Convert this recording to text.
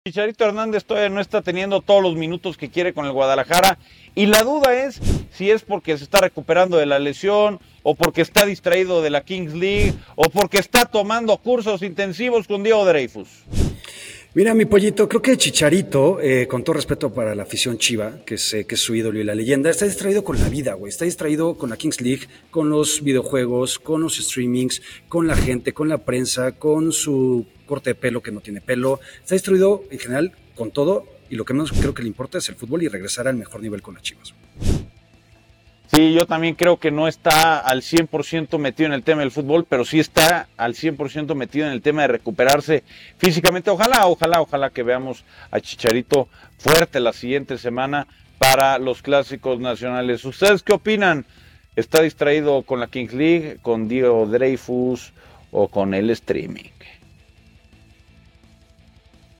Chicharito Hernández todavía no está teniendo todos los minutos que quiere con el Guadalajara y la duda es si es porque se está recuperando de la lesión o porque está distraído de la Kings League o porque está tomando cursos intensivos con Diego Dreyfus. Mira, mi pollito, creo que Chicharito, con todo respeto para la afición chiva, que sé que es su ídolo y la leyenda, está distraído con la vida, güey. Está distraído con la Kings League, con los videojuegos, con los streamings, con la gente, con la prensa, con su corte de pelo que no tiene pelo. Está distraído en general con todo y lo que menos creo que le importa es el fútbol y regresar al mejor nivel con las Chivas. Sí, yo también creo que no está al 100% metido en el tema del fútbol, pero sí está al 100% metido en el tema de recuperarse físicamente. Ojalá que veamos a Chicharito fuerte la siguiente semana para los clásicos nacionales. ¿Ustedes qué opinan? ¿Está distraído con la Kings League, con Diego Dreyfus o con el streaming?